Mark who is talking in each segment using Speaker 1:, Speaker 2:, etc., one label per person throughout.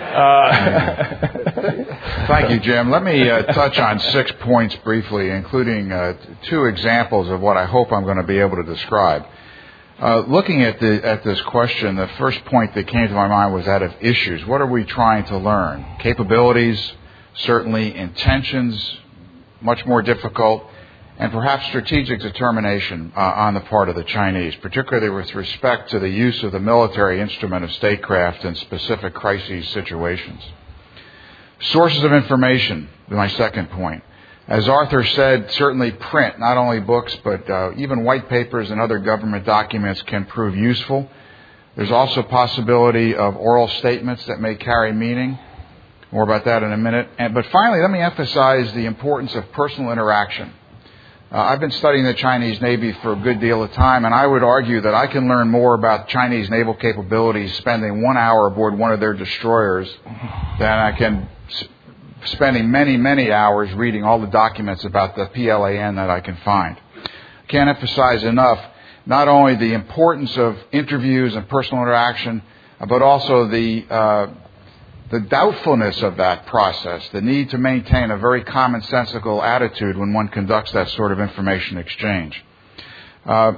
Speaker 1: Thank you, Jim. Let me touch on 6 points briefly, including 2 examples of what I hope I'm going to be able to describe. Looking at this question, the first point that came to my mind was that of issues. What are we trying to learn? Capabilities, certainly. Intentions, much more difficult. And perhaps strategic determination on the part of the Chinese, particularly with respect to the use of the military instrument of statecraft in specific crises situations. Sources of information, my second point. As Arthur said, certainly print, not only books, but even white papers and other government documents can prove useful. There's also possibility of oral statements that may carry meaning. More about that in a minute. But finally, let me emphasize the importance of personal interaction. I've been studying the Chinese Navy for a good deal of time, and I would argue that I can learn more about Chinese naval capabilities spending 1 hour aboard one of their destroyers than I can spending many, many hours reading all the documents about the PLAN that I can find. I can't emphasize enough not only the importance of interviews and personal interaction, but also the doubtfulness of that process, the need to maintain a very commonsensical attitude when one conducts that sort of information exchange. The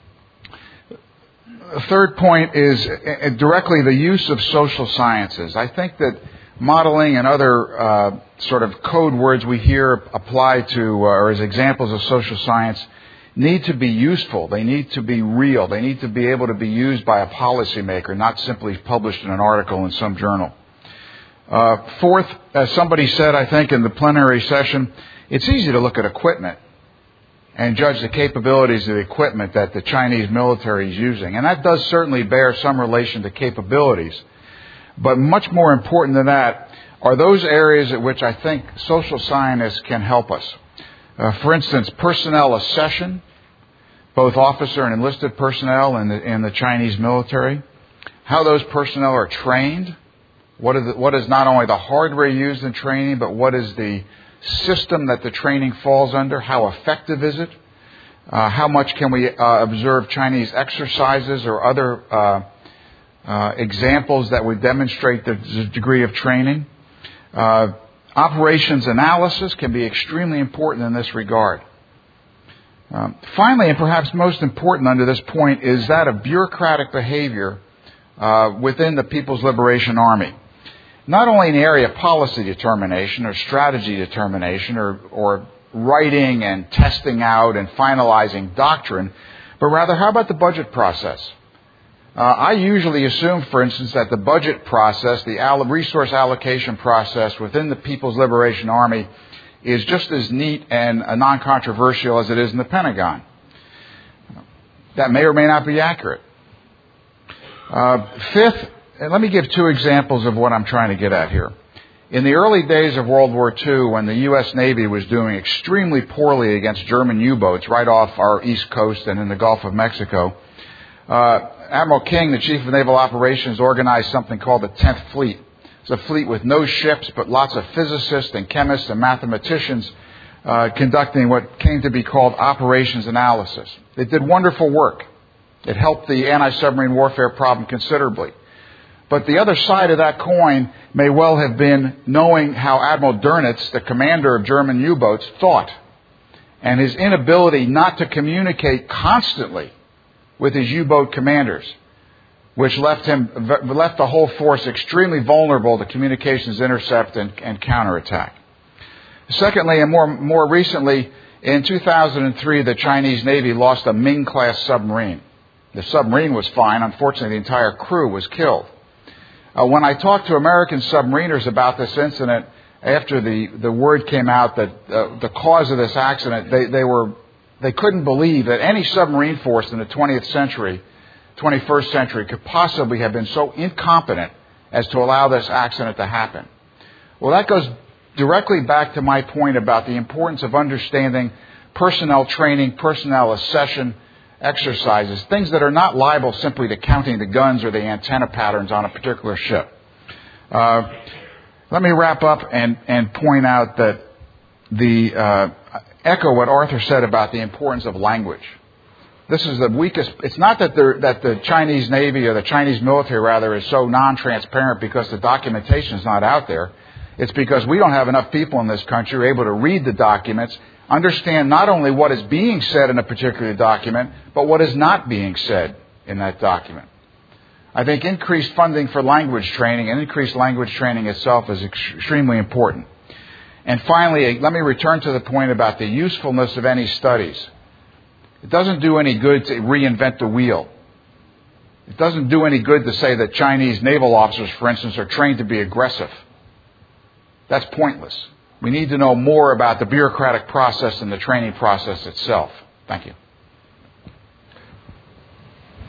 Speaker 1: third point is directly the use of social sciences. I think that modeling and other sort of code words we hear applied to or as examples of social science need to be useful. They need to be real. They need to be able to be used by a policymaker, not simply published in an article in some journal. Fourth, as somebody said, I think, in the plenary session, it's easy to look at equipment and judge the capabilities of the equipment that the Chinese military is using. And that does certainly bear some relation to capabilities. But much more important than that are those areas at which I think social scientists can help us. For instance, personnel accession, both officer and enlisted personnel in the Chinese military, how those personnel are trained. What is not only the hardware used in training, but what is the system that the training falls under? How effective is it? How much can we observe Chinese exercises or other examples that would demonstrate the degree of training? Operations analysis can be extremely important in this regard. Finally, and perhaps most important under this point, is that of bureaucratic behavior within the People's Liberation Army. Not only in the area of policy determination or strategy determination or writing and testing out and finalizing doctrine, but rather how about the budget process? I usually assume, for instance, that the budget process, the resource allocation process within the People's Liberation Army is just as neat and non-controversial as it is in the Pentagon. That may or may not be accurate. Fifth, and let me give 2 examples of what I'm trying to get at here. In the early days of World War II, when the U.S. Navy was doing extremely poorly against German U-boats right off our east coast and in the Gulf of Mexico, Admiral King, the Chief of Naval Operations, organized something called the 10th Fleet. It's a fleet with no ships, but lots of physicists and chemists and mathematicians conducting what came to be called operations analysis. It did wonderful work. It helped the anti-submarine warfare problem considerably. But the other side of that coin may well have been knowing how Admiral Dönitz, the commander of German U-boats, thought, and his inability not to communicate constantly with his U-boat commanders, which left the whole force extremely vulnerable to communications intercept and counterattack. Secondly, and more recently, in 2003, the Chinese Navy lost a Ming-class submarine. The submarine was fine. Unfortunately, the entire crew was killed. When I talked to American submariners about this incident, after the word came out that the cause of this accident, they couldn't believe that any submarine force in the 21st century could possibly have been so incompetent as to allow this accident to happen. Well, that goes directly back to my point about the importance of understanding personnel training, personnel accession exercises, things that are not liable simply to counting the guns or the antenna patterns on a particular ship. Let me wrap up and point out that echo what Arthur said about the importance of language. This is the weakest. It's not that the Chinese Navy or the Chinese military, rather, is so non-transparent because the documentation is not out there. It's because we don't have enough people in this country who are able to read the documents, understand not only what is being said in a particular document, but what is not being said in that document. I think increased funding for language training and increased language training itself is extremely important. And finally, let me return to the point about the usefulness of any studies. It doesn't do any good to reinvent the wheel. It doesn't do any good to say that Chinese naval officers, for instance, are trained to be aggressive. That's pointless. We need to know more about the bureaucratic process and the training process itself. Thank you.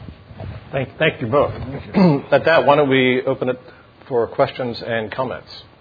Speaker 2: Thank you both. At that, why don't we open it for questions and comments?